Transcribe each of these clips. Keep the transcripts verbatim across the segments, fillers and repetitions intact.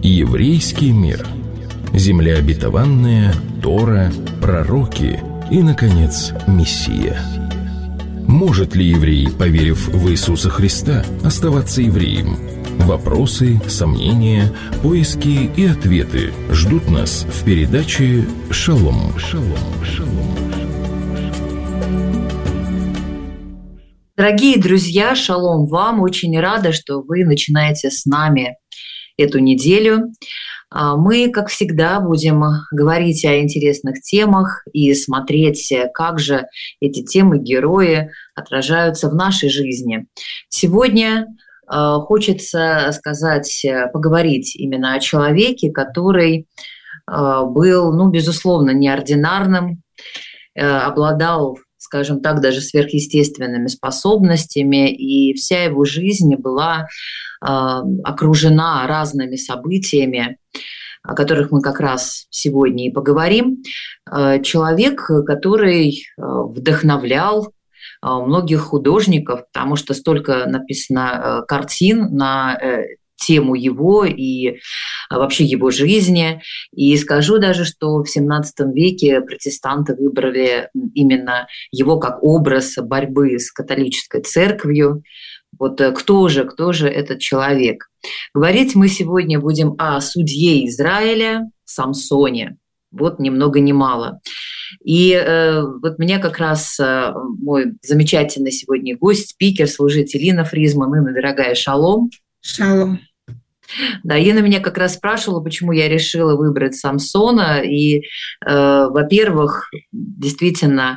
Еврейский мир. Земля обетованная, Тора, пророки и, наконец, Мессия. Может ли еврей, поверив в Иисуса Христа, оставаться евреем? Вопросы, сомнения, поиски и ответы ждут нас в передаче «Шалом». Шалом. Шалом. Дорогие друзья, шалом вам. Очень рада, что вы начинаете с нами эту неделю. Мы, как всегда, будем говорить о интересных темах и смотреть, как же эти темы, герои отражаются в нашей жизни. Сегодня хочется сказать, поговорить именно о человеке, который был, ну, безусловно, неординарным, обладал, скажем так, даже сверхъестественными способностями, и вся его жизнь была окружена разными событиями, о которых мы как раз сегодня и поговорим. Человек, который вдохновлял многих художников, потому что столько написано картин на тему его и вообще его жизни. И скажу даже, что в семнадцатом веке протестанты выбрали именно его как образ борьбы с католической церковью. Вот кто же, кто же этот человек? Говорить мы сегодня будем о судье Израиля Самсоне. Вот ни много ни мало. И э, вот меня как раз э, мой замечательный сегодня гость, спикер, служитель Инна Фризман. Инна, дорогая, шалом. Шалом. Да, Инна меня как раз спрашивала, почему я решила выбрать Самсона. И, э, во-первых, действительно,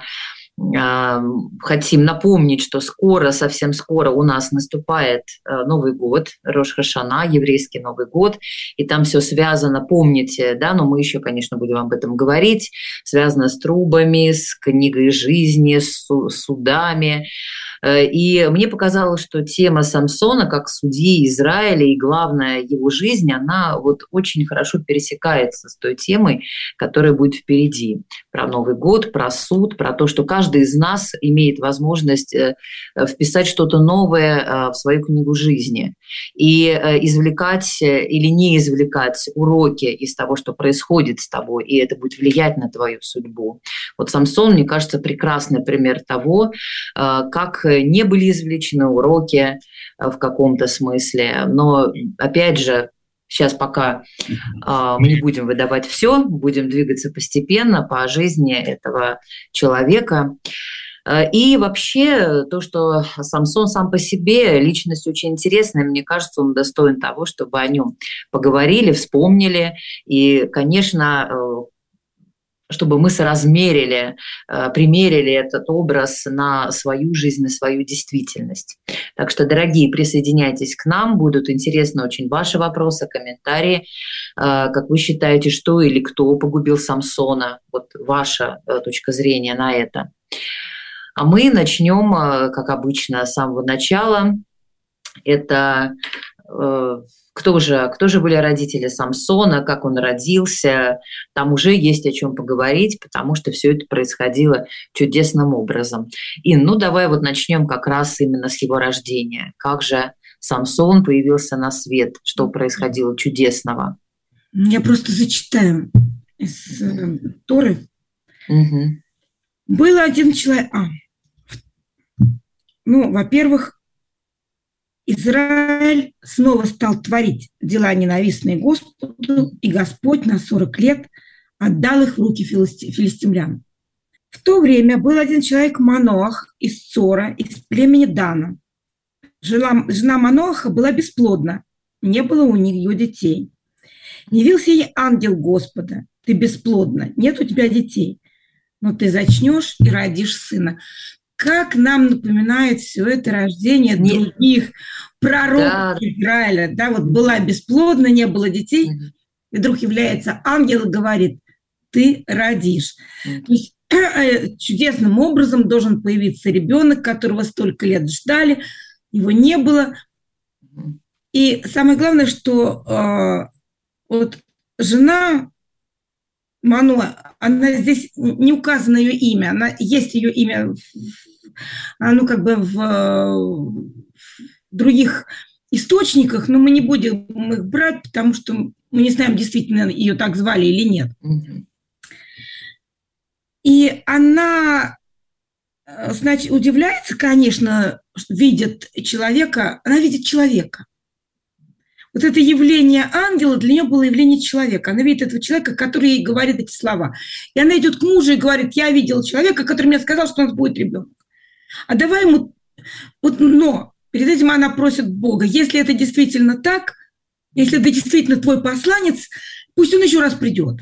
хотим напомнить, что скоро, совсем скоро у нас наступает Новый год, Рош ха-Шана, еврейский Новый год, и там все связано, помните, да, но мы еще, конечно, будем об этом говорить, связано с трубами, с книгой жизни, с судами. И мне показалось, что тема Самсона как судьи Израиля и, главное, его жизнь, она вот очень хорошо пересекается с той темой, которая будет впереди. Про Новый год, про суд, про то, что каждый из нас имеет возможность вписать что-то новое в свою книгу жизни и извлекать или не извлекать уроки из того, что происходит с тобой, и это будет влиять на твою судьбу. Вот Самсон, мне кажется, прекрасный пример того, как не были извлечены уроки в каком-то смысле. Но, опять же, сейчас пока э, мы не будем выдавать все, будем двигаться постепенно по жизни этого человека. И вообще то, что Самсон сам по себе личность очень интересная, мне кажется, он достоин того, чтобы о нем поговорили, вспомнили. И, конечно, чтобы мы соразмерили, примерили этот образ на свою жизнь, на свою действительность. Так что, дорогие, присоединяйтесь к нам, будут интересны очень ваши вопросы, комментарии. Как вы считаете, что или кто погубил Самсона? Вот ваша точка зрения на это. А мы начнем, как обычно, с самого начала. Это кто же, кто же были родители Самсона, как он родился. Там уже есть о чем поговорить, потому что все это происходило чудесным образом. Ин, ну давай вот начнем как раз именно с его рождения. Как же Самсон появился на свет, что происходило чудесного? Я просто зачитаю из э, Торы. Угу. Был один человек... А, ну, во-первых, Израиль снова стал творить дела, ненавистные Господу, и Господь на сорок лет отдал их в руки филисти- филистимлян. В то время был один человек Маноах из Цора, из племени Дана. Жила, жена Маноаха была бесплодна, не было у нее детей. Явился ей ангел Господа: ты бесплодна, нет у тебя детей, но ты зачнешь и родишь сына. Как нам напоминает все это рождение Не... других пророков да. Израиля. Да, вот была бесплодна, не было детей, mm-hmm. и вдруг является ангел и говорит: ты родишь. Mm-hmm. То есть чудесным образом должен появиться ребенок, которого столько лет ждали, его не было. Mm-hmm. И самое главное, что э, вот жена Мануа, она здесь не указано ее имя, она, есть ее имя в, ну, как бы в, в других источниках, но мы не будем их брать, потому что Мы не знаем, действительно ее так звали или нет. Угу. И она, значит, удивляется, конечно, что видит человека, она видит человека. Вот это явление ангела для нее было явление человека. Она видит этого человека, который ей говорит эти слова. И она идет к мужу и говорит: я видела человека, который мне сказал, что у нас будет ребенок. А давай ему... Вот, но перед этим она просит Бога: если это действительно так, если это действительно твой посланец, пусть он еще раз придет.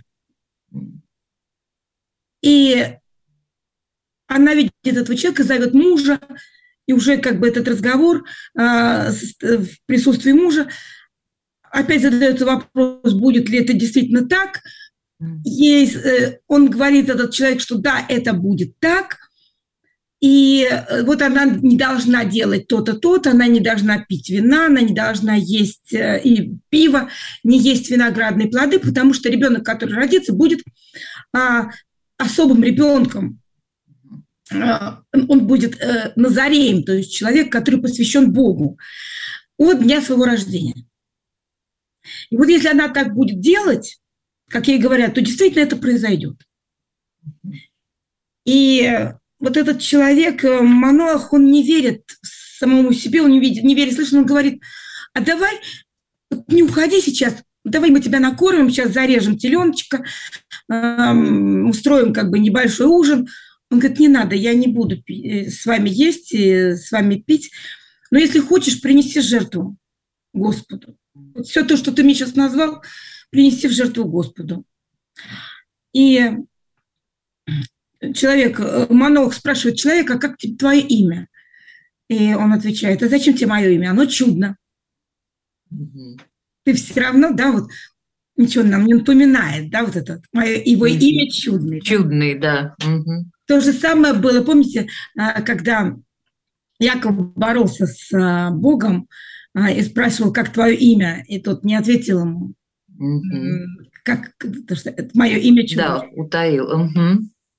И она видит этого человека, зовет мужа, и уже как бы этот разговор э, в присутствии мужа, опять задается вопрос, будет ли это действительно так. Есть, э, он говорит, этот человек, что да, это будет так. И вот она не должна делать то-то, то-то, она не должна пить вина, она не должна есть э, и пиво, не есть виноградные плоды, потому что ребенок, который родится, будет э, особым ребенком. Э, он будет э, назареем, то есть человек, который посвящен Богу от дня своего рождения. И вот если она так будет делать, как ей говорят, то действительно это произойдет. И вот этот человек, Маноах, он не верит самому себе, он не, видит, не верит, слышно, он говорит: а давай, не уходи сейчас, давай мы тебя накормим, сейчас зарежем теленочка, эм, устроим как бы небольшой ужин. Он говорит: не надо, я не буду пи- с вами есть, и с вами пить, но если хочешь, принеси жертву Господу. Вот все то, что ты мне сейчас назвал, принеси в жертву Господу. И человек, Маноах спрашивает человека: как твое имя? И он отвечает: а зачем тебе мое имя? Оно чудно. Mm-hmm. Ты все равно, да, вот ничего нам не напоминает, да, вот это мое, его mm-hmm. имя чудный. Чудный, да. Mm-hmm. То же самое было, помните, когда Яков боролся с Богом и спрашивал: как твое имя? И тот не ответил ему. Mm-hmm. Как, то, что это мое имя чудное. Да, утаил. Mm-hmm.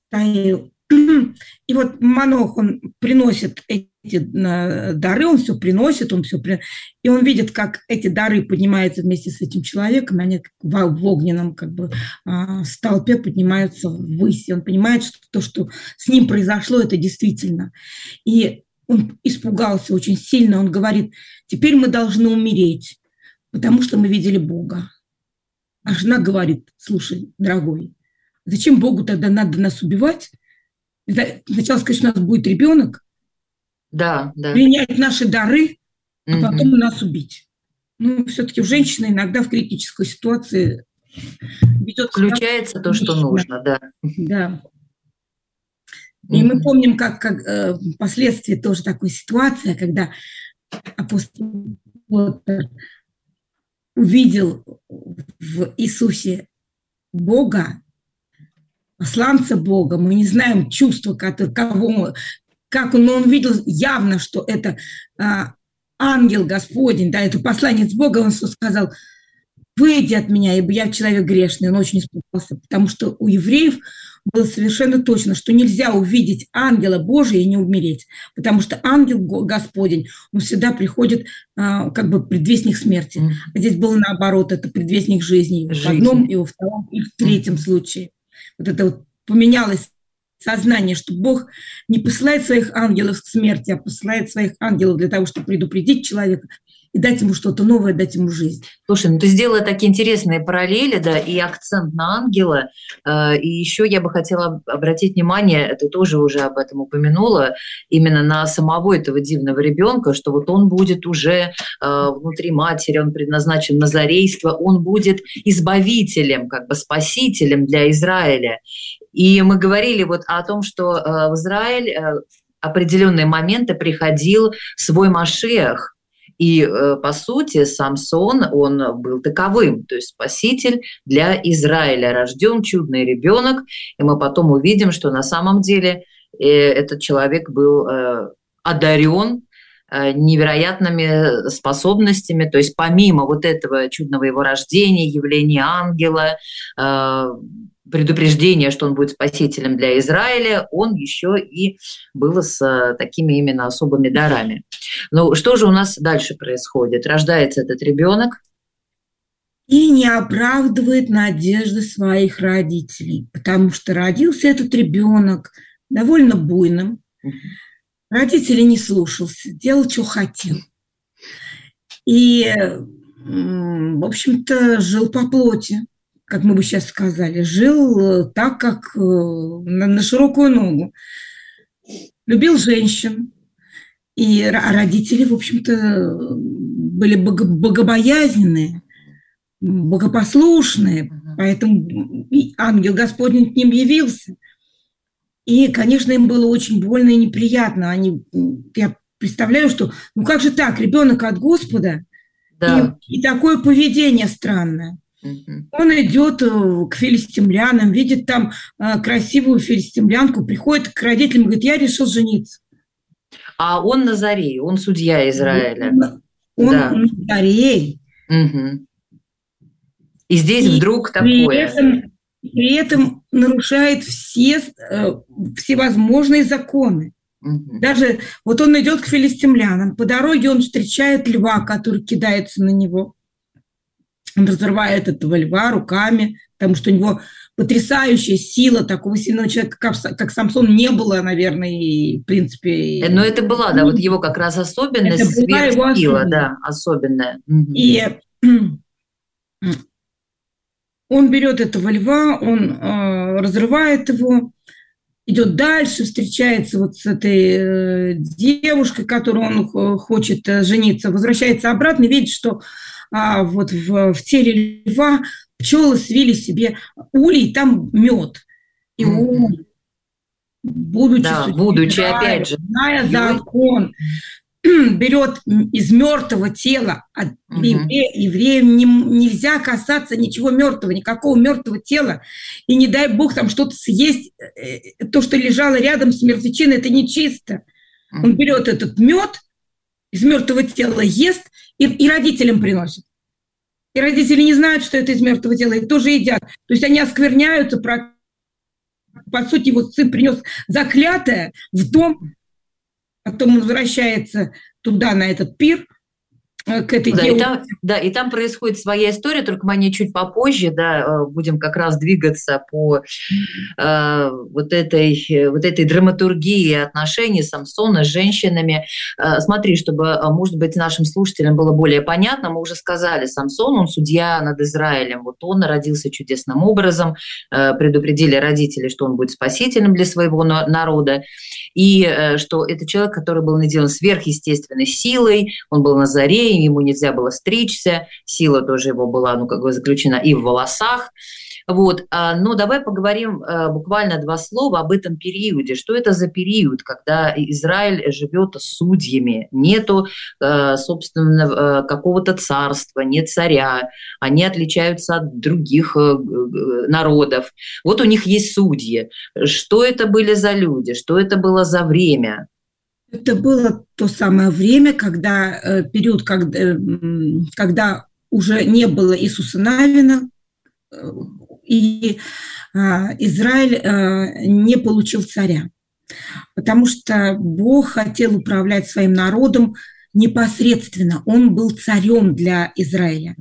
И вот Маноах, он приносит эти дары, он все приносит, он все при... и он видит, как эти дары поднимаются вместе с этим человеком, они в огненном как бы столпе поднимаются ввысь, и он понимает, что то, что с ним произошло, это действительно. И он испугался очень сильно, он говорит: теперь мы должны умереть, потому что мы видели Бога. А жена говорит: слушай, дорогой, зачем Богу тогда надо нас убивать? Сначала сказать, что у нас будет ребенок, да, да. принять наши дары, а потом mm-hmm. нас убить. Ну, все-таки женщина иногда в критической ситуации ведет... Включается то, что нужно, да. Да. И mm-hmm. мы помним, как, как э, впоследствии тоже такая ситуация, когда апостол Петр увидел в Иисусе Бога, посланца Бога, мы не знаем чувства, которые, кого, как он, но он видел явно, что это а, ангел Господень, да, это посланец Бога, он сказал: выйди от меня, ибо я человек грешный. Он очень испугался, потому что у евреев было совершенно точно, что нельзя увидеть ангела Божия и не умереть, потому что ангел Господень, он всегда приходит а, как бы предвестник смерти. Mm-hmm. А здесь было наоборот, это предвестник жизни, жизни. В одном, и во втором, и в третьем mm-hmm. случае. Вот это вот поменялось сознание, что Бог не посылает своих ангелов к смерти, а посылает своих ангелов для того, чтобы предупредить человека и дать ему что-то новое, дать ему жизнь. Слушай, ну ты сделала такие интересные параллели, да, и акцент на ангела, э, и еще я бы хотела обратить внимание, ты тоже уже об этом упомянула, именно на самого этого дивного ребенка, что вот он будет уже э, внутри матери, он предназначен на назарейство, он будет избавителем, как бы спасителем для Израиля. И мы говорили вот о том, что э, в Израиль э, в определенные моменты приходил свой Машиах. И, по сути, Самсон, он был таковым, то есть спаситель для Израиля, рожден чудный ребенок, и мы потом увидим, что на самом деле этот человек был одарен невероятными способностями, то есть помимо вот этого чудного его рождения, явления ангела, предупреждение, что он будет спасителем для Израиля, он еще и был с такими именно особыми дарами. Ну, что же у нас дальше происходит? Рождается этот ребенок, и не оправдывает надежды своих родителей, потому что родился этот ребенок довольно буйным, родители не слушался, делал, что хотел. И, в общем-то, жил по плоти, как мы бы сейчас сказали, жил так, как на, на широкую ногу. Любил женщин, и родители, в общем-то, были богобоязненные, богопослушные, поэтому ангел Господень к ним явился. И, конечно, им было очень больно и неприятно. Они, я представляю, что, ну как же так, ребенок от Господа, да. и, и такое поведение странное. Угу. Он идет к филистимлянам, видит там а, красивую филистимлянку, приходит к родителям и говорит, я решил жениться. А он Назарей, он судья Израиля. Он, он да. Назарей. Угу. И здесь и вдруг такое. При этом, при этом нарушает все всевозможные законы. Угу. Даже вот он идет к филистимлянам, по дороге он встречает льва, который кидается на него. Он разрывает этого льва руками, потому что у него потрясающая сила, такого сильного человека, как, как Самсон, не было, наверное, и, в принципе... Но это была, да, вот его как раз особенность, сверхсила, да, особенная. И он берет этого льва, он э, разрывает его, идет дальше, встречается вот с этой э, девушкой, которую он хочет э, жениться, возвращается обратно и видит, что а, вот в, в теле льва пчелы свили себе улей, там мед. И он, будучи, да, судьей, будучи опять же, зная закон, берет из мертвого тела, от угу. еврея, евреям не, нельзя касаться ничего мертвого, никакого мертвого тела, и не дай бог там что-то съесть, то, что лежало рядом с мертвечиной, это нечисто. Угу. Он берет этот мед из мертвого тела, ест и, и родителям приносит. И родители не знают, что это из мертвого тела, и тоже едят. То есть они оскверняются, про... по сути, вот сын принес заклятое в дом. Потом он возвращается туда, на этот пир, к этой да, девушке. И там, да, и там происходит своя история, только мы о ней чуть попозже, да, будем как раз двигаться по э, вот, этой, вот этой драматургии отношений Самсона с женщинами. Э, смотри, чтобы, может быть, нашим слушателям было более понятно, мы уже сказали, Самсон, он судья над Израилем, вот он родился чудесным образом, э, предупредили родители, что он будет спасителем для своего народа, и э, что это человек, который был наделен сверхъестественной силой, он был Назарей, ему нельзя было стричься, сила тоже его была, ну, как бы заключена и в волосах. Вот. Но давай поговорим буквально два слова об этом периоде. Что это за период, когда Израиль живет судьями? Нету, собственно, какого-то царства, нет царя. Они отличаются от других народов. Вот у них есть судьи. Что это были за люди? Что это было за время? Это было то самое время, когда э, период, когда, э, когда уже не было Иисуса Навина, э, и э, Израиль э, не получил царя, потому что Бог хотел управлять своим народом непосредственно. Он был царем для Израиля.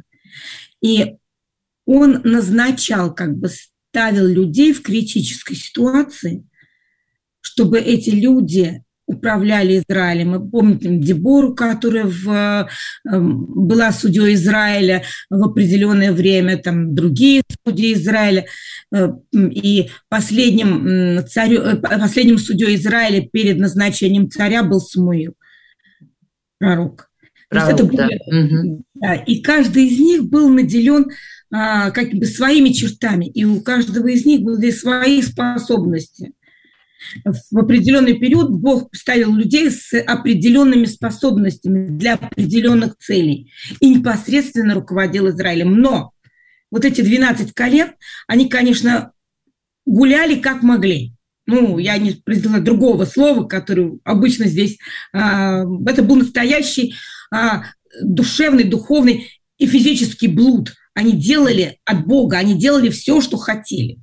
И он назначал, как бы ставил людей в критической ситуации, чтобы эти люди управляли Израилем. Мы помним Дебору, которая в, была судьей Израиля в определенное время, там другие судьи Израиля. И последним, царю, последним судьей Израиля перед назначением царя был Самуил, пророк. Пророк, это было, да. Да, и каждый из них был наделен а, как бы своими чертами, и у каждого из них были свои способности. В определенный период Бог ставил людей с определенными способностями для определенных целей и непосредственно руководил Израилем. Но вот эти двенадцать колен, они, конечно, гуляли как могли. Ну, я не произнесла другого слова, которое обычно здесь... А, это был настоящий а, душевный, духовный и физический блуд. Они делали от Бога, они делали все, что хотели.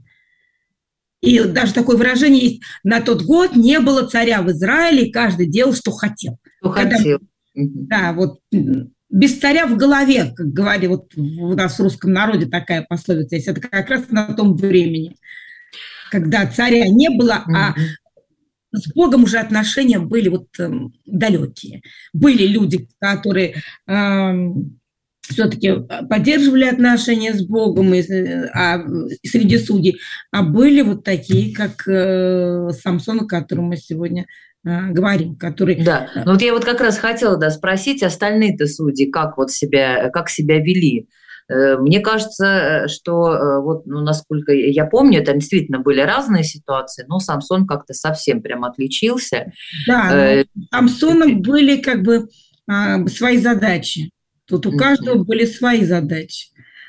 И даже такое выражение есть: на тот год не было царя в Израиле, и каждый делал, что хотел. Что Когда, хотел. Да, вот без царя в голове, как говорили, вот у нас в русском народе такая пословица есть, это как раз на том времени, когда царя не было, а с Богом уже отношения были вот э, далекие. Были люди, которые э, все-таки поддерживали отношения с Богом и, а, среди судей, а были вот такие, как э, Самсон, о котором мы сегодня говорим, который... Да, ну вот я вот как раз хотела, да, спросить, остальные-то судьи, как вот себя, как себя вели. Мне кажется, что вот, ну, насколько я помню, там действительно были разные ситуации, но Самсон как-то совсем прям отличился. Да, у Самсона были как бы свои задачи. Тут у каждого были свои задачи.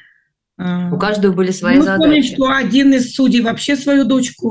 У каждого были свои Мы задачи. помним, что один из судей вообще свою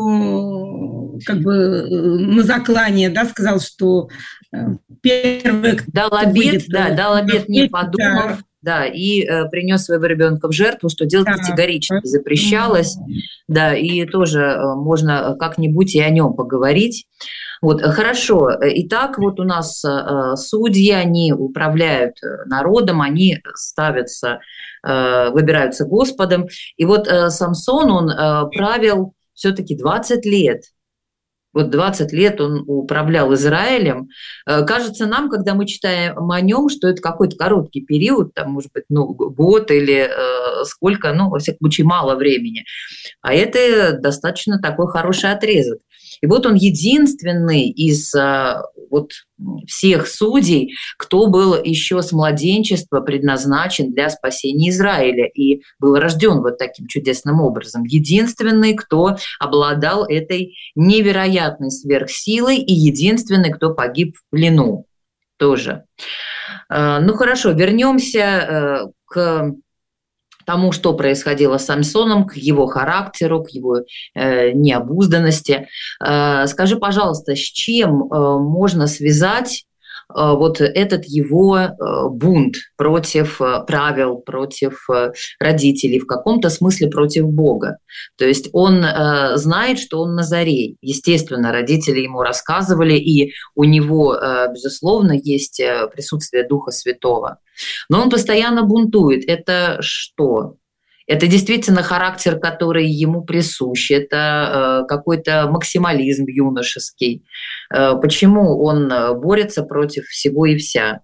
дочку как бы на заклание, да, сказал, что первый... Дал обет, выйдет, да, дал обет, не подумав, да, да и э, принес своего ребенка в жертву, что делать да. категорически запрещалось, да, и тоже э, можно как-нибудь и о нем поговорить. Вот, хорошо. Итак, вот у нас э, судьи, они управляют народом, они ставятся, э, выбираются Господом. И вот э, Самсон, он э, правил все-таки двадцать лет. Вот двадцать лет он управлял Израилем. Э, кажется нам, когда мы читаем о нем, что это какой-то короткий период, там, может быть, ну, год или э, сколько, ну, во всяком случае, мало времени. А это достаточно такой хороший отрезок. И вот он единственный из а, вот, всех судей, кто был еще с младенчества предназначен для спасения Израиля и был рожден вот таким чудесным образом. Единственный, кто обладал этой невероятной сверхсилой и единственный, кто погиб в плену тоже. А, ну хорошо, вернемся а, к... тому, что происходило с Самсоном, к его характеру, к его э, необузданности. Э, скажи, пожалуйста, с чем э, можно связать э, вот этот его э, бунт против э, правил, против э, родителей, в каком-то смысле против Бога? То есть он э, знает, что он Назарей. Естественно, родители ему рассказывали, и у него, э, безусловно, есть э, присутствие Духа Святого. Но он постоянно бунтует. Это что? Это действительно характер, который ему присущ. Это э, какой-то максимализм юношеский. Э, почему он борется против всего и вся?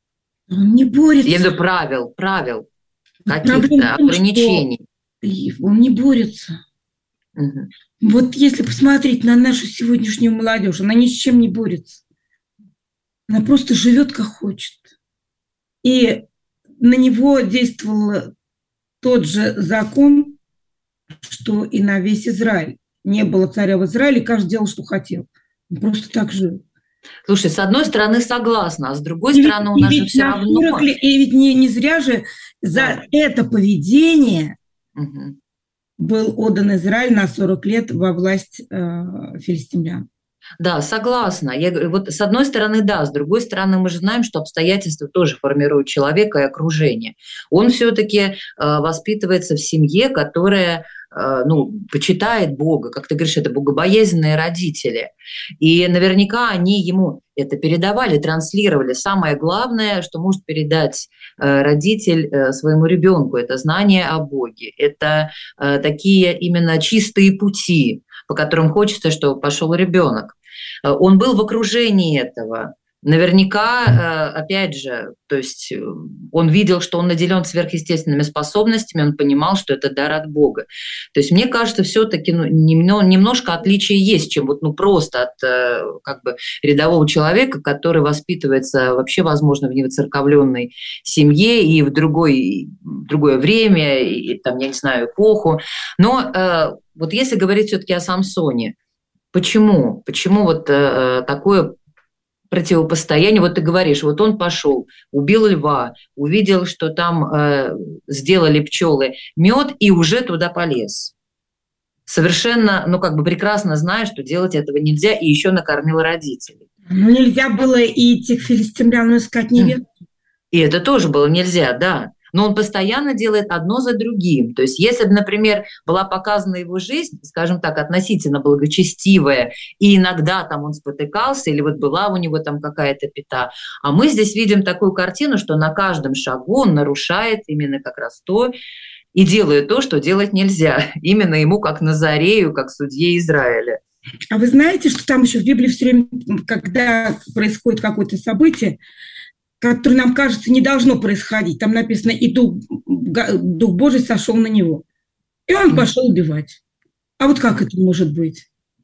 Он не борется. Я говорю, правил, правил, каких-то ограничений. Он не борется. Угу. Вот если посмотреть на нашу сегодняшнюю молодежь, она ни с чем не борется. Она просто живет как хочет. И на него действовал тот же закон, что и на весь Израиль. Не было царя в Израиле, каждый делал, что хотел. Он просто так жил. Слушай, с одной стороны согласна, а с другой и стороны ведь, у нас же все равно... Лет, и ведь не, не зря же за да. это поведение угу. был отдан Израиль на сорок лет во власть э, филистимлян. Да, согласна. Я говорю, вот с одной стороны, да, с другой стороны, мы же знаем, что обстоятельства тоже формируют человека и окружение. Он все-таки э, воспитывается в семье, которая, э, ну, почитает Бога, как ты говоришь, это богобоязненные родители. И наверняка они ему это передавали, транслировали. Самое главное, что может передать э, родитель э, своему ребенку, это знание о Боге, это э, такие именно чистые пути, по которым хочется, чтобы пошел ребенок. Он был в окружении этого. Наверняка, опять же, то есть он видел, что он наделен сверхъестественными способностями, он понимал, что это дар от Бога. То есть мне кажется, все-таки ну, немножко отличия есть, чем вот, ну, просто от как бы рядового человека, который воспитывается вообще, возможно, в невоцерковленной семье и в, другой, в другое время, и, там, я не знаю, эпоху. Но вот если говорить все-таки о Самсоне, почему? Почему вот э, такое противопостояние? Вот ты говоришь, вот он пошел, убил льва, увидел, что там э, сделали пчелы мед и уже туда полез. Совершенно, ну как бы прекрасно зная, что делать этого нельзя, и еще накормил родителей. Ну нельзя было и этих филистимлян искать невесту. И это тоже было нельзя, да. но он постоянно делает одно за другим. То есть если бы, например, была показана его жизнь, скажем так, относительно благочестивая, и иногда там он спотыкался, или вот была у него там какая-то пята, а мы здесь видим такую картину, что на каждом шагу он нарушает именно как раз то, и делает то, что делать нельзя. Именно ему, как Назарею, как судье Израиля. А вы знаете, что там еще в Библии все время, когда происходит какое-то событие, которое нам кажется не должно происходить, там написано, и Дух, Дух Божий сошел на него, и он пошел убивать. А вот как это может быть?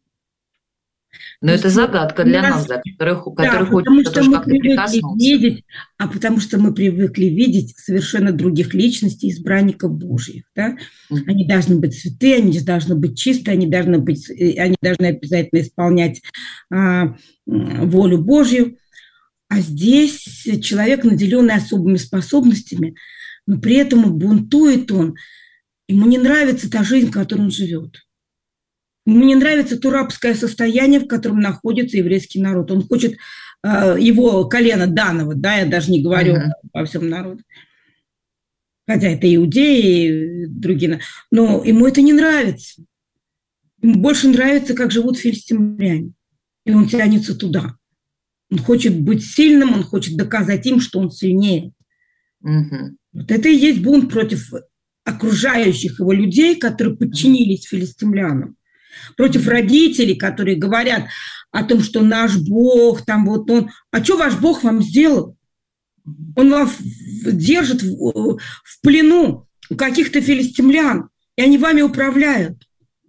Но это загадка для нас, да, которая, которая да, хочет тоже как-то прикоснуться. Видеть, а потому что мы привыкли видеть совершенно других личностей, избранников Божьих. Да? Mm-hmm. Они должны быть святые, они должны быть чистые, они должны, быть, они должны обязательно исполнять а, волю Божью. А здесь человек, наделенный особыми способностями, но при этом бунтует он. Ему не нравится та жизнь, в которой он живет. Ему не нравится то рабское состояние, в котором находится еврейский народ. Он хочет э, его колено данного, да, я даже не говорю uh-huh. во всем народе. Хотя это иудеи и другие. Но ему это не нравится. Ему больше нравится, как живут филистимляне. И он тянется туда. Он хочет быть сильным, он хочет доказать им, что он сильнее. Uh-huh. Вот это и есть бунт против окружающих его людей, которые подчинились филистимлянам. Против родителей, которые говорят о том, что наш Бог, там вот он... А что ваш Бог вам сделал? Он вас держит в, в плену у каких-то филистимлян, и они вами управляют.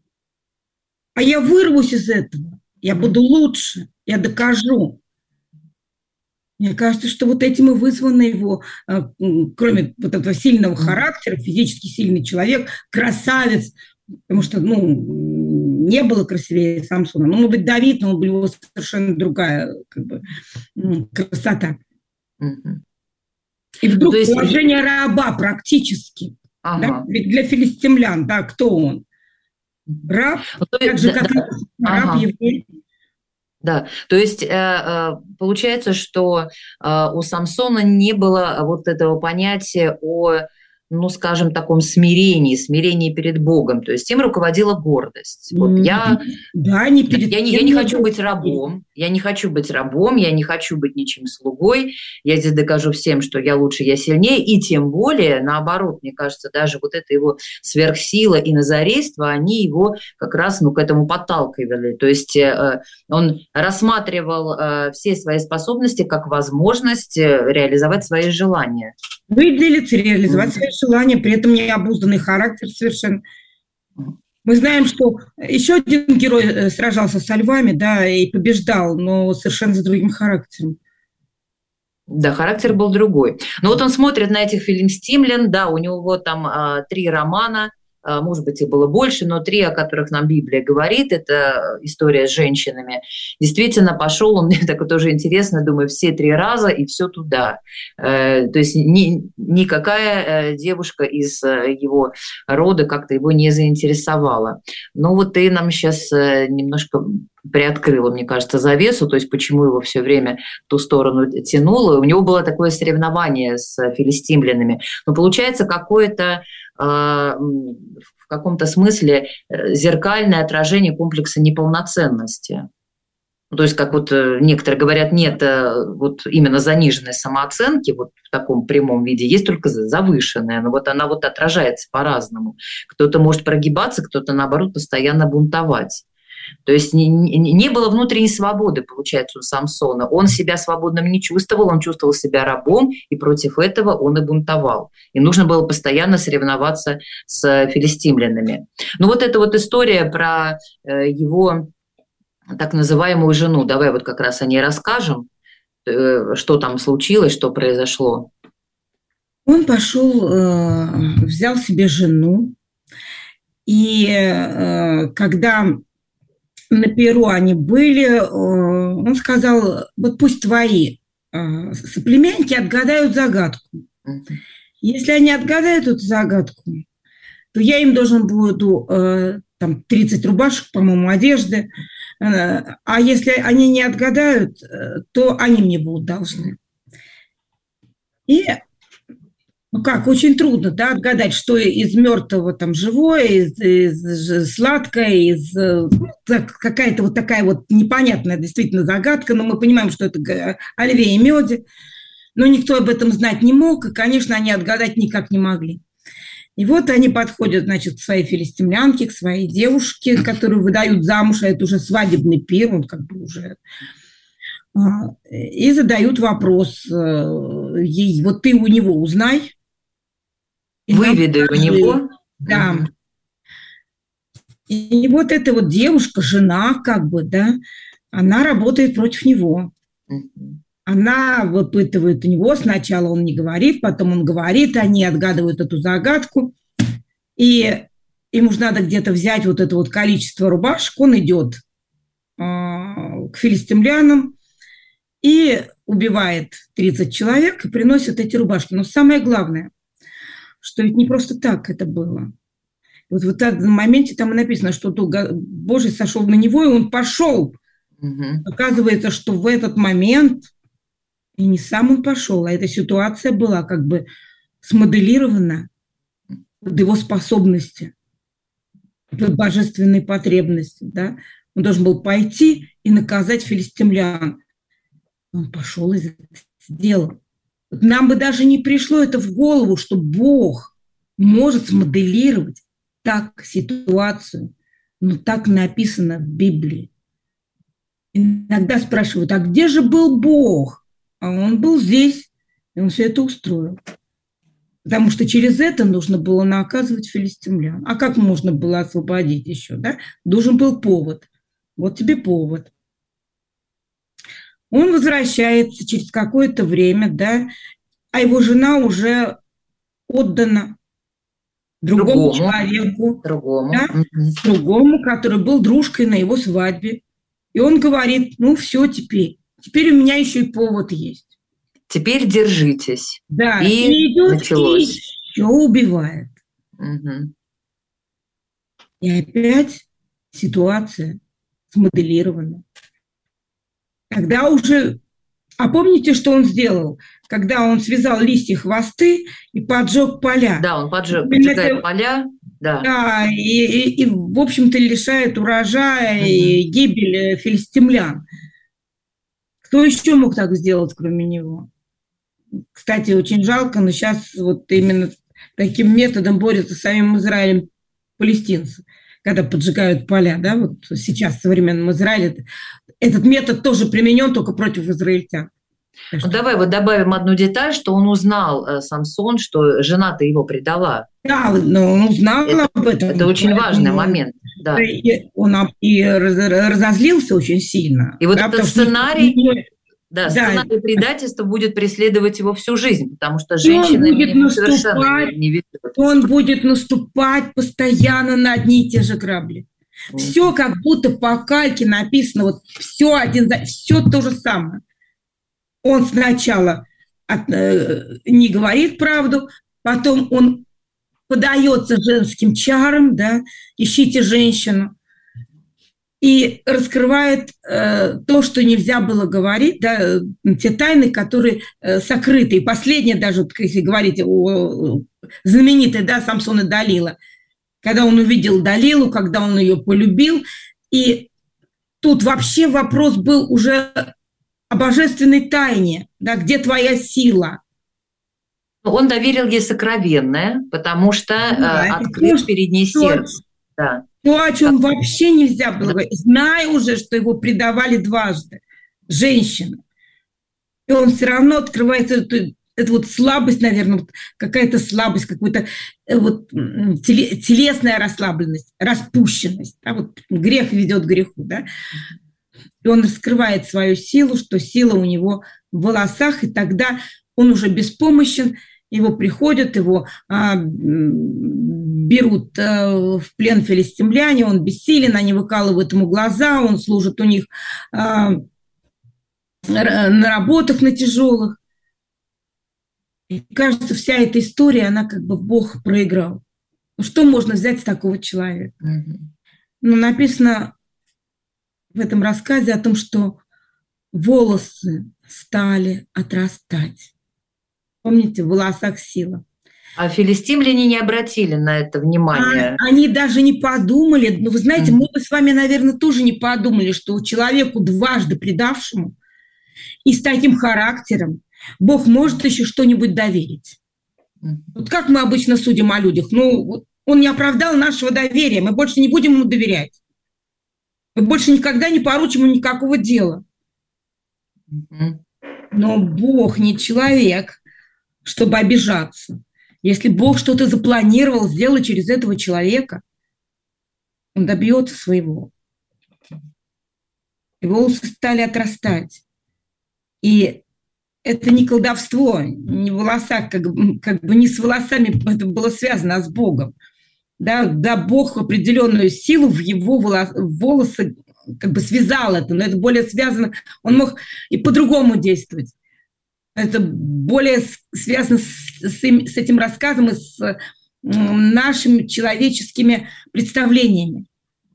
А я вырвусь из этого, я буду лучше, я докажу. Мне кажется, что вот этим и вызвано его, кроме вот этого сильного характера, физически сильный человек, красавец, потому что, ну, не было красивее Самсона. Ну, может быть, Давид, но у него совершенно другая как бы, красота. Mm-hmm. И вдруг есть... положение раба практически. Ага. Да? Ведь для филистимлян, да, кто он? Раб, ну, так есть, же, да, как да. раб ага. еврей. Да, то есть получается, что у Самсона не было вот этого понятия о, ну, скажем, таком смирении, смирении перед Богом. То есть им руководила гордость. Вот я, да, не перед я, я не хочу быть рабом, я не хочу быть рабом, я не хочу быть ничьим слугой, я здесь докажу всем, что я лучше, я сильнее, и тем более, наоборот, мне кажется, даже вот эта его сверхсила и назарейство, они его как раз, ну, к этому подталкивали. То есть э, он рассматривал э, все свои способности как возможность реализовать свои желания. Выделиться, реализовать mm-hmm. свои желания, при этом необузданный характер совершенно. Мы знаем, что еще один герой сражался со львами, да, и побеждал, но совершенно с другим характером. Да, характер был другой. Но вот он смотрит на этих филистимлян, да, у него вот там а, три романа, а, может быть, их было больше, но три, о которых нам Библия говорит, это история с женщинами. Действительно, пошел он, мне так тоже интересно, думаю, все три раза и все туда. Э, то есть ни, никакая э, девушка из э, его рода как-то его не заинтересовала. Но вот ты нам сейчас э, немножко приоткрыла, мне кажется, завесу, то есть почему его все время в ту сторону тянуло. У него было такое соревнование с филистимлянами. Но получается какое-то в каком-то смысле зеркальное отражение комплекса неполноценности. То есть, как вот некоторые говорят, нет вот именно заниженной самооценки вот в таком прямом виде, есть только завышенная, но вот она вот отражается по-разному. Кто-то может прогибаться, кто-то, наоборот, постоянно бунтовать. То есть не, не было внутренней свободы, получается, у Самсона. Он себя свободным не чувствовал, он чувствовал себя рабом, и против этого он и бунтовал. И нужно было постоянно соревноваться с филистимлянами. Ну вот эта вот история про его так называемую жену, давай вот как раз о ней расскажем, что там случилось, что произошло. Он пошел, взял себе жену, и когда... на Перу они были, он сказал, вот пусть твои соплеменники отгадают загадку. Если они отгадают эту загадку, то я им должен буду там, тридцать рубашек, по-моему, одежды, а если они не отгадают, то они мне будут должны. И Ну как, очень трудно, да, отгадать, что из мертвого там живое, из, из сладкое, из какая-то вот такая вот непонятная действительно загадка, но мы понимаем, что это о льве и меде, но никто об этом знать не мог, и, конечно, они отгадать никак не могли. И вот они подходят, значит, к своей филистимлянке, к своей девушке, которую выдают замуж, а это уже свадебный пир, он как бы уже... И задают вопрос ей, вот ты у него узнай. Выведай у него. Да. Угу. И вот эта вот девушка, жена, как бы, да, она работает против него. Угу. Она выпытывает у него, сначала он не говорит, потом он говорит, они отгадывают эту загадку, и им уж надо где-то взять вот это вот количество рубашек, он идет э, к филистимлянам и убивает тридцать человек и приносит эти рубашки. Но самое главное, что ведь не просто так это было. Вот в этом моменте там и написано, что Дух Божий сошел на него, и он пошел. Угу. Оказывается, что в этот момент... И не сам он пошел, а эта ситуация была как бы смоделирована под его способности, под божественной потребности. Да? Он должен был пойти и наказать филистимлян. Он пошел и сделал. Нам бы даже не пришло это в голову, что Бог может смоделировать так ситуацию, но так написано в Библии. Иногда спрашивают, а где же был Бог? А он был здесь, и он все это устроил. Потому что через это нужно было наказывать филистимлян. А как можно было освободить еще, да? Должен был повод. Вот тебе повод. Он возвращается через какое-то время, да, а его жена уже отдана другому, другому человеку, другому. Да, другому, который был дружкой на его свадьбе. И он говорит, ну все теперь. Теперь у меня еще и повод есть. Теперь держитесь. Да, и, и идет, началось. И еще убивает. Угу. И опять ситуация смоделирована. Когда уже... А помните, что он сделал? Когда он связал листья хвосты и поджег поля. Да, он поджег, поджигает это... поля. Да, да и, и, и, в общем-то, лишает урожая угу. и гибель филистимлян. Кто еще мог так сделать, кроме него? Кстати, очень жалко, но сейчас вот именно таким методом борются с самим Израилем палестинцы, когда поджигают поля, да, вот сейчас в современном Израиле этот метод тоже применен только против израильтян. Ну, давай вот добавим одну деталь, что он узнал, э, Самсон, что жена-то его предала. Да, но он узнал это, об этом. Это очень важный момент. Да. И он и разозлился очень сильно. И вот да, этот сценарий, что... да, да, сценарий предательства будет преследовать его всю жизнь, потому что женщина ему совершенно не ведет. Он будет наступать постоянно на одни и те же грабли. Mm-hmm. Все как будто по кальке написано, вот все один за... все то же самое. Он сначала от, э, не говорит правду, потом он подается женским чарам, да, ищите женщину, и раскрывает э, то, что нельзя было говорить, да, те тайны, которые э, сокрыты. И последнее даже, если говорить о знаменитой, да, Самсон и Далила, когда он увидел Далилу, когда он ее полюбил, и тут вообще вопрос был уже о божественной тайне, да, где твоя сила? Он доверил ей сокровенное, потому что да, э, открыл то, перед ней сердце. Да. То, о чем да. вообще нельзя было говорить, зная уже, что его предавали дважды, женщина. И он все равно открывает эту, эту вот слабость, наверное, вот какая-то слабость, какая-то вот телесная расслабленность, распущенность. Да, вот грех ведет к греху, да. И он раскрывает свою силу, что сила у него в волосах, и тогда он уже беспомощен, его приходят, его а, берут а, в плен филистимляне, он бессилен, они выкалывают ему глаза, он служит у них а, на работах, на тяжелых. И кажется, вся эта история, она как бы Бог проиграл. Ну, что можно взять с такого человека? Mm-hmm. Ну, написано в этом рассказе о том, что волосы стали отрастать. Помните, в волосах сила. А филистимляне не обратили на это внимания? А, они даже не подумали. Ну, вы знаете, mm-hmm. мы бы с вами, наверное, тоже не подумали, что человеку, дважды предавшему и с таким характером, Бог может еще что-нибудь доверить. Mm-hmm. Вот как мы обычно судим о людях? Ну, он не оправдал нашего доверия, мы больше не будем ему доверять. Мы больше никогда не поручим ему никакого дела. Mm-hmm. Но Бог не человек, чтобы обижаться. Если Бог что-то запланировал сделать через этого человека, он добьется своего. И волосы стали отрастать. И это не колдовство, не в волосах, как, как бы не с волосами это было связано, а с Богом. Да, да, Бог определенную силу в его волосы как бы связал это, но это более связано, он мог и по-другому действовать. Это более связано с, с, с этим рассказом и с нашими человеческими представлениями.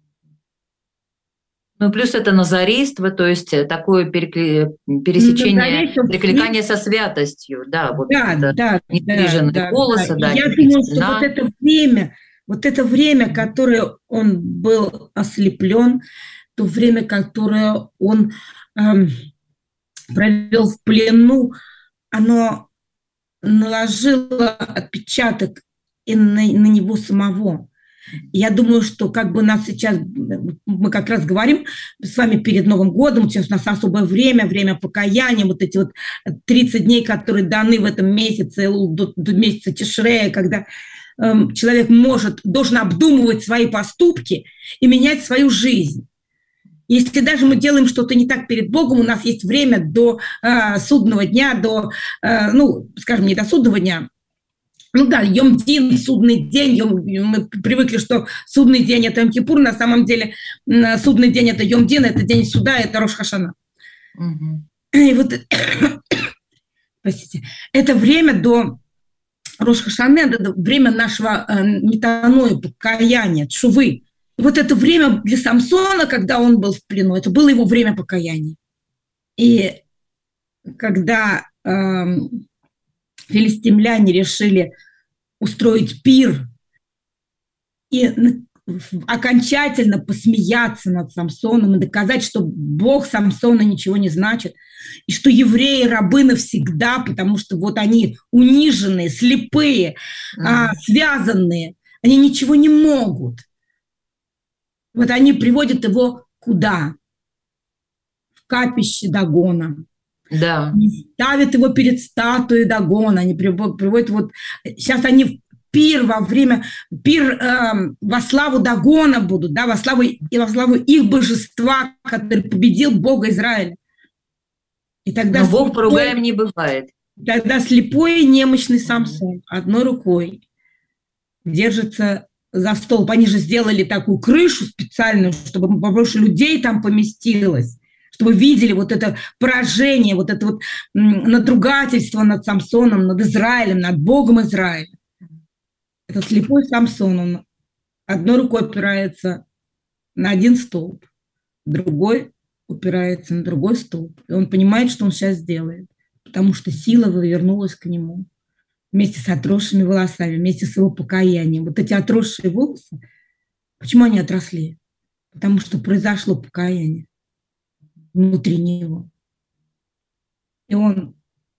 Ну, плюс это назаристство, то есть такое перекли... пересечение, перекликание со святостью, да, вот да, это да, нестриженные да, волосы, да. да. Я думаю, что вот это время, вот это время, которое он был ослеплен, то время, которое он эм, провел в плену, оно наложило отпечаток и на, на него самого. Я думаю, что как бы нас сейчас, мы как раз говорим с вами перед Новым годом, сейчас у нас особое время, время покаяния, вот эти вот тридцать дней, которые даны в этом месяце, до, до месяца Тишрея, когда э, человек может, должен обдумывать свои поступки и менять свою жизнь. Если даже мы делаем что-то не так перед Богом, у нас есть время до э, судного дня, до, э, ну, скажем, не до судного дня, ну да, Йом-Дин, судный день, йом, мы привыкли, что судный день – это Йом-Кипур, на самом деле судный день – это Йом-Дин, это день суда, это Рош-Хашана. Угу. И вот, простите, это время до Рош-Хашаны, это время нашего э, метаноя, покаяния, тшувы. И вот это время для Самсона, когда он был в плену, это было его время покаяния. И когда э, филистимляне решили устроить пир и окончательно посмеяться над Самсоном и доказать, что Бог Самсона ничего не значит, и что евреи рабы навсегда, потому что вот они униженные, слепые, mm-hmm. а, связанные, они ничего не могут. Вот они приводят его куда? В капище Дагона. Да. Они ставят его перед статуей Дагона, они приводят вот... Сейчас они в пир во время... Пир э, во славу Дагона будут, да, во славу, и во славу их божества, который победил Бога Израиля. И тогда Но слепой, Бог поругаем не бывает. Тогда слепой и немощный Самсон одной рукой держится за столб. Они же сделали такую крышу специальную, чтобы побольше людей там поместилось, чтобы видели вот это поражение, вот это вот надругательство над Самсоном, над Израилем, над Богом Израиля. Это слепой Самсон, он одной рукой опирается на один столб, другой упирается на другой столб. И он понимает, что он сейчас сделает, потому что сила вернулась к нему вместе с отросшими волосами, вместе с его покаянием. Вот эти отросшие волосы, почему они отросли? Потому что произошло покаяние внутри него. И он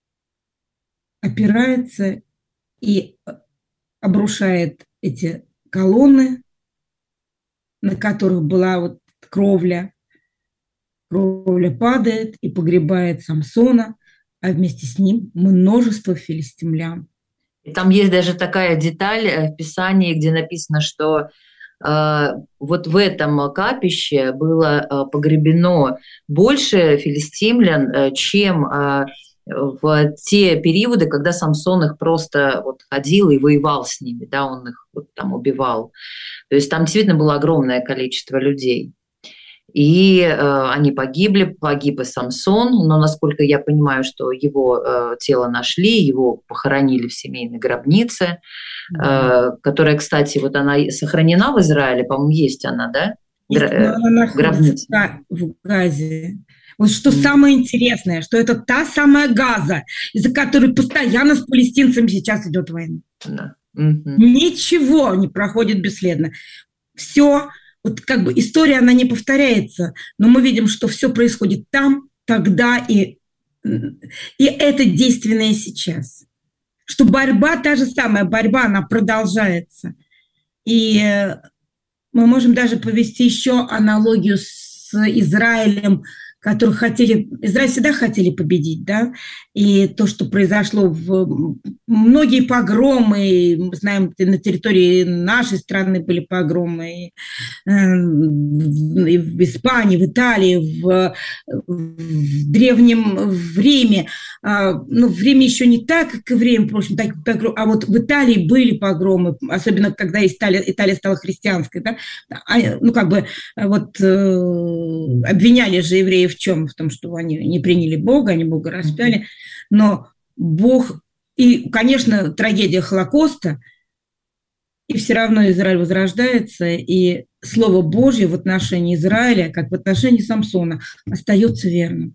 опирается и обрушает эти колонны, на которых была вот кровля. Кровля падает и погребает Самсона, а вместе с ним множество филистимлян. И там есть даже такая деталь в Писании, где написано, что э, вот в этом капище было э, погребено больше филистимлян, э, чем э, в те периоды, когда Самсон их просто вот ходил и воевал с ними, да, он их вот там убивал. То есть там действительно было огромное количество людей. И э, они погибли, погиб и Самсон, но, насколько я понимаю, что его э, тело нашли, его похоронили в семейной гробнице, mm-hmm. э, которая, кстати, вот она сохранена в Израиле, по-моему, есть она, да? Гра- она гробница. В Газе. Вот что самое интересное, что это та самая Газа, из-за которой постоянно с палестинцами сейчас идет война. Да. Mm-hmm. Ничего не проходит бесследно. Все, вот как бы история, она не повторяется, но мы видим, что все происходит там, тогда и, и это действенное сейчас. Что борьба, та же самая борьба, она продолжается. И мы можем даже повести еще аналогию с Израилем, которые хотели, Израиль всегда хотели победить, да, и то, что произошло в многие погромы, мы знаем, на территории нашей страны были погромы, и в Испании, в Италии, в, в Древнем Риме, ну, в Риме еще не так, как и в Риме, в общем, так, а вот в Италии были погромы, особенно когда Италия, Италия стала христианской, да, ну, как бы, вот обвиняли же евреев в чем? В том, что они не приняли Бога, они Бога распяли. Но Бог... И, конечно, трагедия Холокоста, и все равно Израиль возрождается, и Слово Божье в отношении Израиля, как в отношении Самсона, остается верным.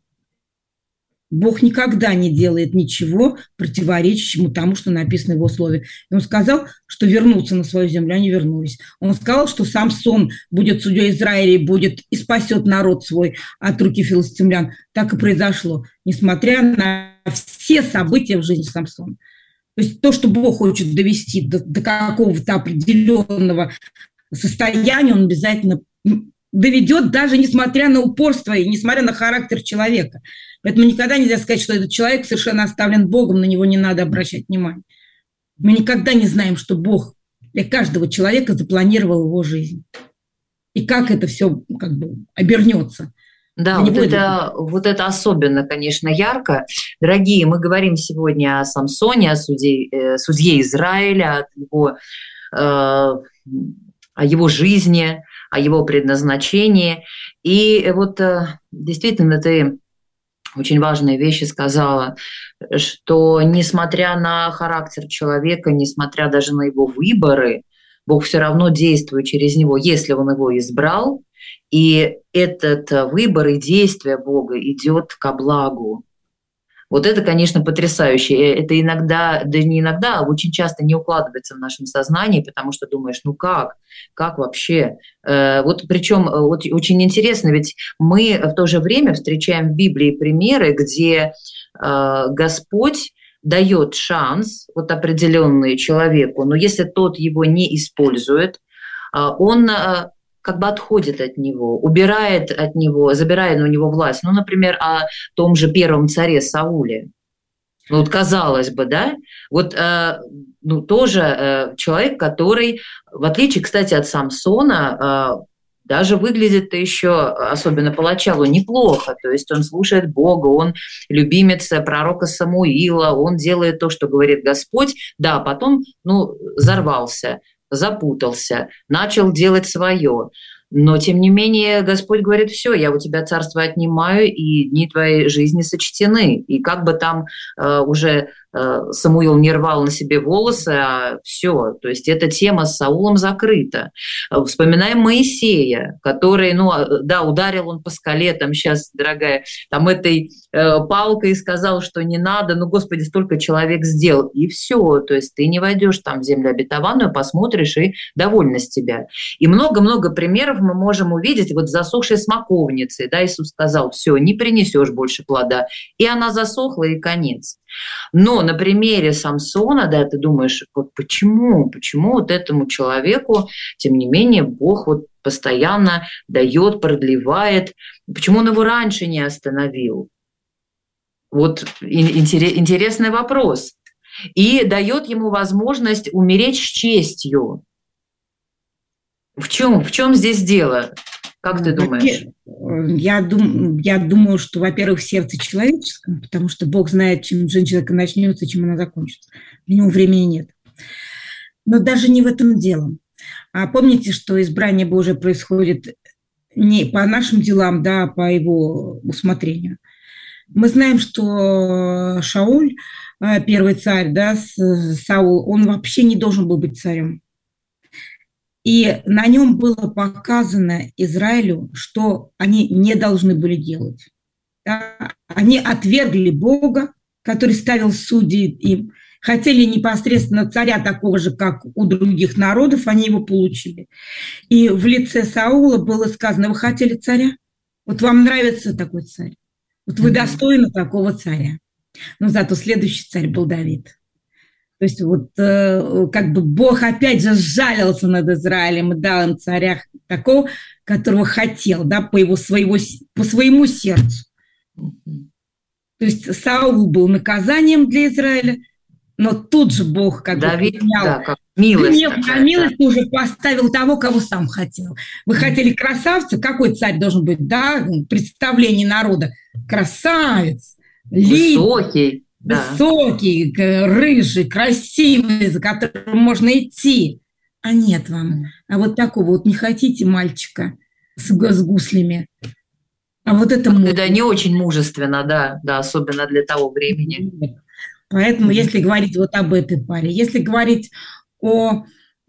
Бог никогда не делает ничего противоречащему тому, что написано в его слове. И он сказал, что вернутся на свою землю, они вернулись. Он сказал, что Самсон будет судьей Израиля и будет и спасет народ свой от руки филистимлян. Так и произошло, несмотря на все события в жизни Самсона. То есть то, что Бог хочет довести до, до какого-то определенного состояния, он обязательно доведет, даже несмотря на упорство и несмотря на характер человека. Поэтому никогда нельзя сказать, что этот человек совершенно оставлен Богом, на него не надо обращать внимание. Мы никогда не знаем, что Бог для каждого человека запланировал его жизнь. И как это все как бы обернется. Да, вот это, вот это особенно, конечно, ярко. Дорогие, мы говорим сегодня о Самсоне, о судье, э, судье Израиля, о его, э, о его жизни, о его предназначении. И вот э, действительно ты очень важные вещи сказала, что несмотря на характер человека, несмотря даже на его выборы, Бог все равно действует через него, если он его избрал, и этот выбор и действие Бога идет ко благу. Вот это, конечно, потрясающе. Это иногда, да не иногда, а очень часто не укладывается в нашем сознании, потому что думаешь, ну как, как вообще? Вот причем вот очень интересно, ведь мы в то же время встречаем в Библии примеры, где Господь дает шанс вот определенный человеку, но если тот его не использует, он как бы отходит от него, убирает от него, забирает у него власть. Ну, например, о том же первом царе Сауле. Ну, вот казалось бы, да? Вот э, ну, тоже э, человек, который, в отличие, кстати, от Самсона, э, даже выглядит еще, особенно поначалу, неплохо. То есть он слушает Бога, он любимец пророка Самуила, он делает то, что говорит Господь. Да, потом, ну, взорвался, запутался, начал делать свое. Но, тем не менее, Господь говорит, все, я у тебя царство отнимаю, и дни твоей жизни сочтены. И как бы там э, уже э, Самуил не рвал на себе волосы, а все. То есть эта тема с Саулом закрыта. Вспоминаем Моисея, который, ну, да, ударил он по скале, там сейчас, дорогая, там этой э, палкой и сказал, что не надо, ну, Господи, столько человек сделал, и все. То есть ты не войдешь там в землю обетованную, посмотришь, и довольна с тебя. И много-много примеров мы можем увидеть вот засохшей смоковницей, да, Иисус сказал, все, не принесешь больше плода, и она засохла, и конец. Но на примере Самсона, да, ты думаешь, вот почему, почему вот этому человеку, тем не менее, Бог вот постоянно дает, продлевает, почему он его раньше не остановил? Вот интересный вопрос. И дает ему возможность умереть с честью. В чем, в чем здесь дело? Как ты думаешь? Я, дум, я думаю, что, во-первых, в сердце человеческом, потому что Бог знает, чем жизнь человека начнется, чем она закончится. Для него времени нет. Но даже не в этом дело. А помните, что избрание Божие происходит не по нашим делам, да, а по его усмотрению. Мы знаем, что Шауль, первый царь, да, Саул, он вообще не должен был быть царем. И на нем было показано Израилю, что они не должны были делать. Да? Они отвергли Бога, который ставил судей им, хотели непосредственно царя такого же, как у других народов, они его получили. И в лице Саула было сказано: вы хотели царя? Вот вам нравится такой царь? Вот вы достойны такого царя. Но зато следующий царь был Давид. То есть вот э, как бы Бог опять же сжалился над Израилем и дал им царя такого, которого хотел, да, по, его, своего, по своему сердцу. То есть Саул был наказанием для Израиля, но тут же Бог как Давид, бы принял, да, как милость, принял на милость, уже поставил того, кого сам хотел. Вы хотели красавца? Какой царь должен быть? Да, представление народа. Красавец, высокий, высокий, да. Рыжий, красивый, за которым можно идти. А нет вам. А вот такого вот не хотите мальчика с, с гуслями. А вот это ну, да, не очень мужественно, да, да, особенно для того времени. Поэтому, если говорить вот об этой паре, если говорить о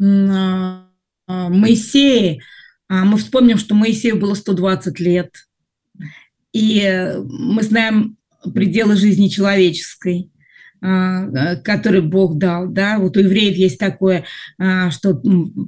Моисее, мы вспомним, что Моисею было сто двадцать лет, и мы знаем пределы жизни человеческой, который Бог дал, да, вот у евреев есть такое, что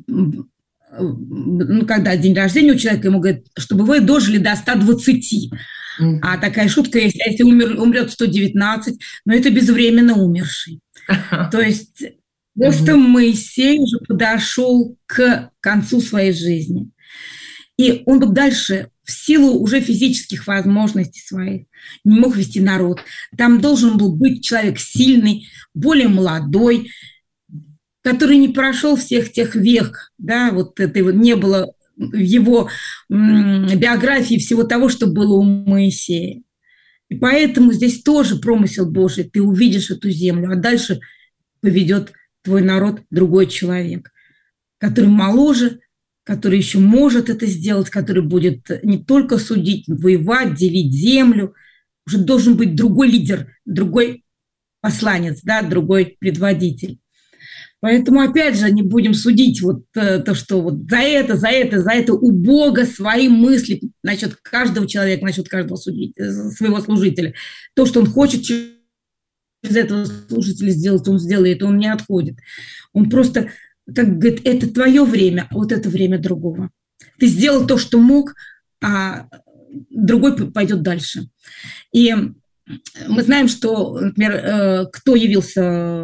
ну, когда день рождения у человека, ему говорят, чтобы вы дожили до ста двадцати. Mm-hmm. А такая шутка есть, если умер, умрет сто девятнадцать, но это безвременно умерший. То есть просто mm-hmm. Моисей уже подошел к концу своей жизни. И он бы дальше, в силу уже физических возможностей своих, не мог вести народ. Там должен был быть человек сильный, более молодой, который не прошел всех тех век, да, вот это вот не было в его биографии всего того, что было у Моисея. И поэтому здесь тоже промысел Божий. Ты увидишь эту землю, а дальше поведет твой народ другой человек, который моложе, который еще может это сделать, который будет не только судить, воевать, делить землю. Уже должен быть другой лидер, другой посланец, да, другой предводитель. Поэтому, опять же, не будем судить вот то, что вот за это, за это, за это у Бога свои мысли насчет каждого человека, насчет каждого судить, своего служителя. То, что он хочет через этого служителя сделать, он сделает, он не отходит. Он просто, как говорит, это твое время, а вот это время другого. Ты сделал то, что мог, а другой пойдет дальше. И мы знаем, что, например, кто явился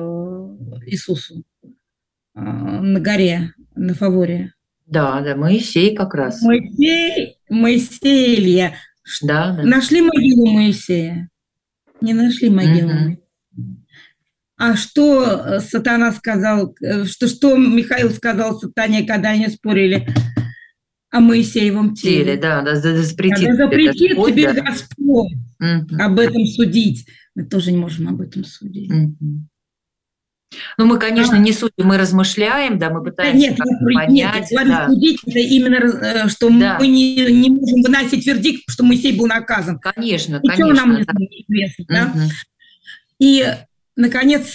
Иисусу на горе, на Фаворе. Да, да, Моисей как раз. Моисей, Моисей Илья. Да, да. Нашли могилу Моисея? Не нашли могилу. Mm-hmm. А что сатана сказал, что, что Михаил сказал сатане, когда они спорили о Моисеевом теле? теле да, да, запретит, да, запретит Господь, тебе да. Господь mm-hmm. об этом судить. Мы тоже не можем об этом судить. Mm-hmm. Ну, мы, конечно, а, не судим, мы размышляем, да, мы пытаемся нет, понять. Нет, я да. судить, это именно, что да. мы не, не можем выносить вердикт, что Моисей был наказан. Конечно, и конечно. Нам да. не известно, да? Угу. И, наконец,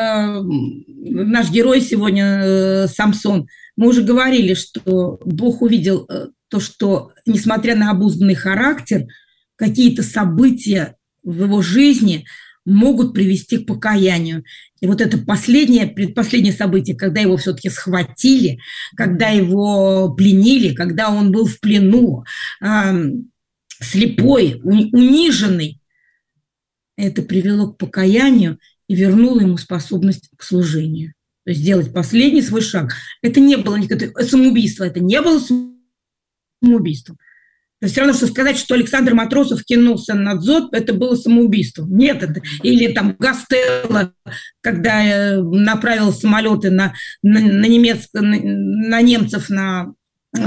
наш герой сегодня, Самсон, мы уже говорили, что Бог увидел то, что, несмотря на обузданный характер, какие-то события в его жизни могут привести к покаянию. И вот это последнее, предпоследнее событие, когда его все-таки схватили, когда его пленили, когда он был в плену, э, слепой, униженный, это привело к покаянию и вернуло ему способность к служению. То есть сделать последний свой шаг. Это не было никакое самоубийство, это не было самоубийством. То есть все равно, что сказать, что Александр Матросов кинулся на дзот, это было самоубийство. Нет, это... Или там Гастелло, когда направил самолеты на, на, на, немец... на, на немцев, на э,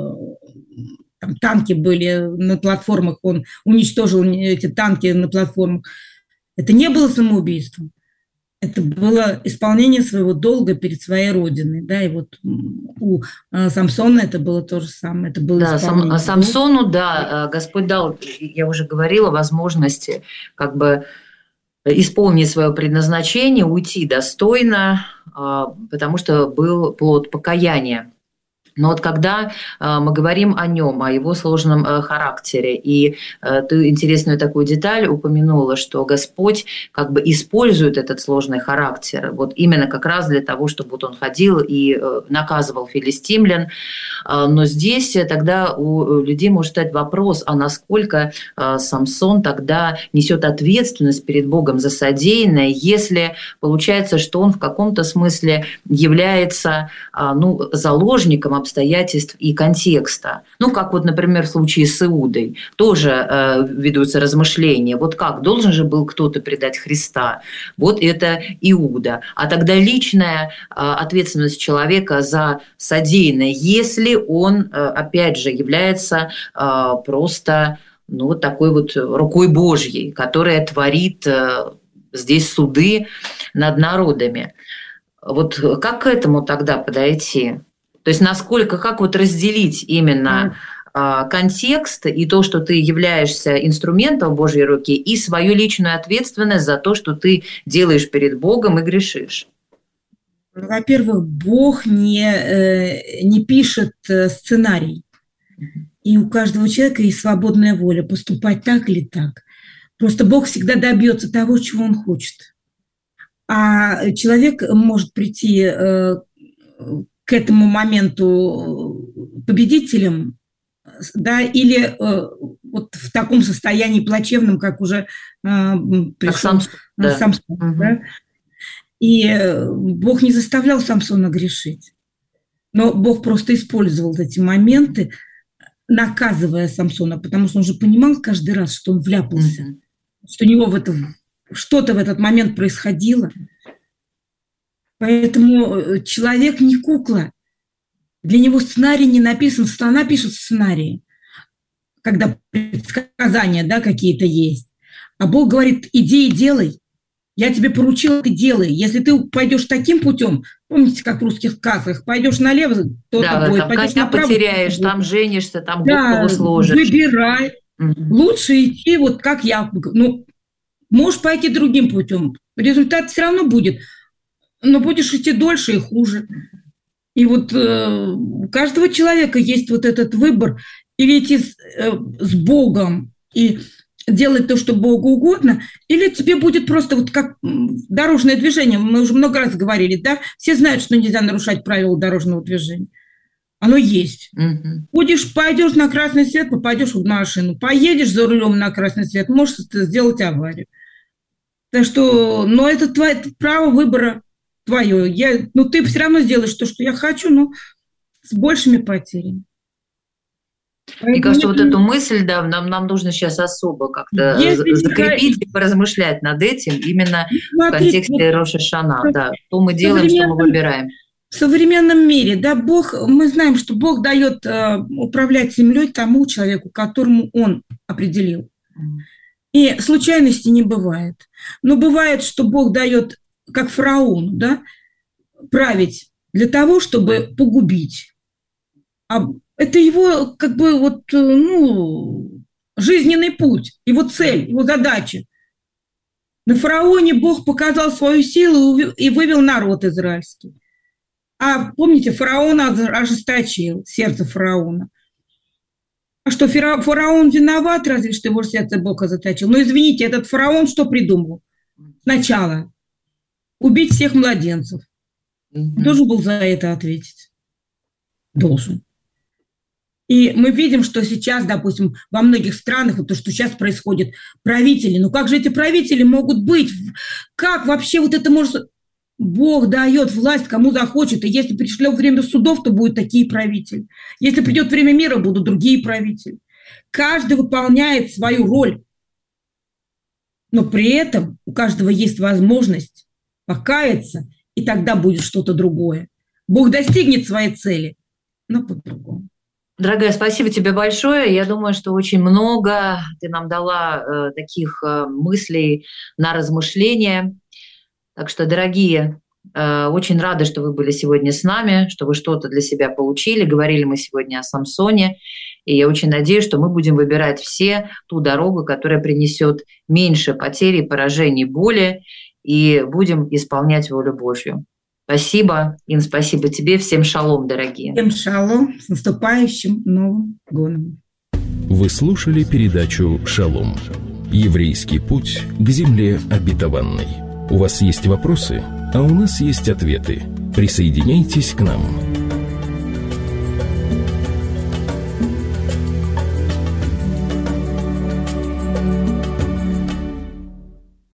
там, танки были на платформах, он уничтожил эти танки на платформах. Это не было самоубийством. Это было исполнение своего долга перед своей родиной, да, и вот у Самсона это было то же самое, это было да, Сам, Самсону, да, Господь дал, я уже говорила, возможности как бы исполнить свое предназначение, уйти достойно, потому что был плод покаяния. Но вот когда э, мы говорим о нем, о его сложном э, характере, и э, ты интересную такую деталь упомянула, что Господь как бы использует этот сложный характер, вот именно как раз для того, чтобы вот он ходил и э, наказывал филистимлян. Э, но здесь тогда у людей может стать вопрос, а насколько э, Самсон тогда несет ответственность перед Богом за содеянное, если получается, что он в каком-то смысле является э, ну, заложником обстоятельств и контекста. Ну, как вот, например, в случае с Иудой. Тоже э, ведутся размышления. Вот как? Должен же был кто-то предать Христа. Вот это Иуда. А тогда личная э, ответственность человека за содеянное, если он, э, опять же, является э, просто ну, вот такой вот рукой Божьей, которая творит э, здесь суды над народами. Вот как к этому тогда подойти? То есть насколько, как вот разделить именно mm. контекст и то, что ты являешься инструментом Божьей руки, и свою личную ответственность за то, что ты делаешь перед Богом и грешишь? Во-первых, Бог не, не пишет сценарий. И у каждого человека есть свободная воля поступать так или так. Просто Бог всегда добьется того, чего он хочет. А человек может прийти к этому моменту победителем, да, или э, вот в таком состоянии плачевном, как уже э, пришел Самсон. Да. Самсон угу. да? И Бог не заставлял Самсона грешить, но Бог просто использовал эти моменты, наказывая Самсона, потому что он же понимал каждый раз, что он вляпался, угу. что у него в это, что-то в этот момент происходило. Поэтому человек не кукла. Для него сценарий не написан. Сатана пишет сценарии, когда предсказания, да, какие-то есть. А Бог говорит, иди и делай. Я тебе поручил, ты делай. Если ты пойдешь таким путем, помните, как в русских сказках, пойдешь налево, то да, будет, там пойдешь коня направо, потеряешь, там женишься, там да, голову сложишь. Выбирай. Угу. Лучше идти вот как я. Ну, можешь пойти другим путем. Результат все равно будет. Но будешь идти дольше и хуже. И вот э, у каждого человека есть вот этот выбор. Или идти с, э, с Богом и делать то, что Богу угодно, или тебе будет просто вот как дорожное движение. Мы уже много раз говорили, да? Все знают, что нельзя нарушать правила дорожного движения. Оно есть. Угу. Будешь, пойдешь на красный свет, попадешь в машину. Поедешь за рулем на красный свет, можешь сделать аварию. Так что, но это твое право выбора. Твое. Я, ну, ты все равно сделаешь то, что я хочу, но с большими потерями. Мне кажется, вот эту мысль, да, нам, нам нужно сейчас особо как-то Если закрепить и поразмышлять над этим именно Смотри, в контексте Рош ха-Шана. Да, что мы делаем, что мы выбираем. В современном мире, да, Бог, мы знаем, что Бог дает э, управлять землей тому человеку, которому Он определил. И случайности не бывает. Но бывает, что Бог дает как фараону, да, править для того, чтобы погубить. А это его, как бы, вот, ну, жизненный путь, его цель, его задача. На фараоне Бог показал свою силу и вывел народ израильский. А помните, фараон ожесточил сердце фараона. А что, фараон виноват, разве что его сердце Бог ожесточил? Но извините, этот фараон что придумал? Сначала убить всех младенцев. Mm-hmm. Должен был за это ответить. Должен. И мы видим, что сейчас, допустим, во многих странах, вот то, что сейчас происходит, правители, ну как же эти правители могут быть? Как вообще вот это может... Бог дает власть, кому захочет, и если пришло время судов, то будут такие правители. Если придет время мира, будут другие правители. Каждый выполняет свою роль. Но при этом у каждого есть возможность покаяться, и тогда будет что-то другое. Бог достигнет своей цели, но по-другому. Дорогая, спасибо тебе большое. Я думаю, что очень много ты нам дала э, таких э, мыслей на размышления. Так что, дорогие, э, очень рада, что вы были сегодня с нами, что вы что-то для себя получили. Говорили мы сегодня о Самсоне. И я очень надеюсь, что мы будем выбирать все ту дорогу, которая принесет меньше потерь, поражений, боли, и будем исполнять волю Божью. Спасибо, Ин, спасибо тебе. Всем шалом, дорогие. Всем шалом. С наступающим Новым годом. Вы слушали передачу «Шалом». Еврейский путь к земле обетованной. У вас есть вопросы, а у нас есть ответы. Присоединяйтесь к нам.